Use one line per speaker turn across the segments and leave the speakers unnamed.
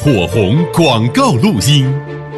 火红广告录音。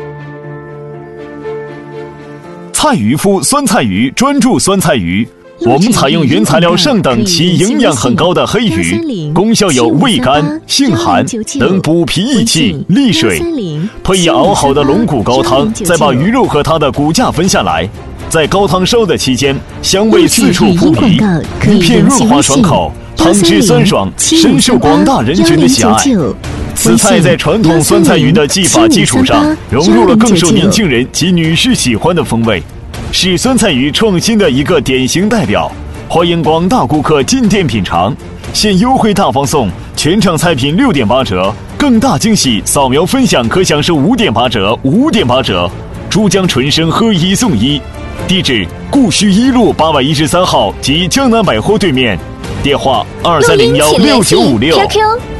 蔡渔夫酸菜鱼专注酸菜鱼，我们采用原材料上等其营养很高的黑鱼，功效有味甘、性寒等补脾益气、利水。配以熬好的龙骨高汤，再把鱼肉和它的骨架分下来，在高汤烧的期间，香味四处扑鼻，鱼片润滑爽口，汤汁酸爽，深受广大人群的喜爱。此菜在传统酸菜鱼的技法基础上，融入了更受年轻人及女士喜欢的风味，是酸菜鱼创新的一个典型代表。欢迎广大顾客进店品尝，现优惠大方送，全场菜品6.8折，更大惊喜，扫描分享可享受5.8折，5.8折。珠江纯生喝1送1，地址固戌1路813号及江南百货对面，电话23016956
，QQ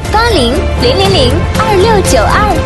8000002692。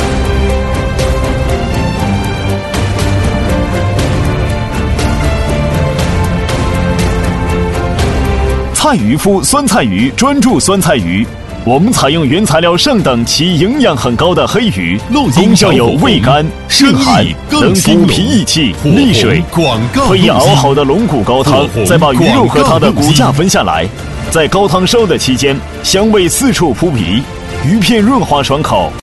蔡渔夫酸菜鱼专注酸菜鱼，我们采用原材料上等其营养很高的黑鱼，功效有味甘、性寒等补脾益气、利水。配以熬好的龙骨高汤，再把鱼肉和它的骨架分下来，在高汤烧的期间，香味四处扑鼻，鱼片润滑爽口。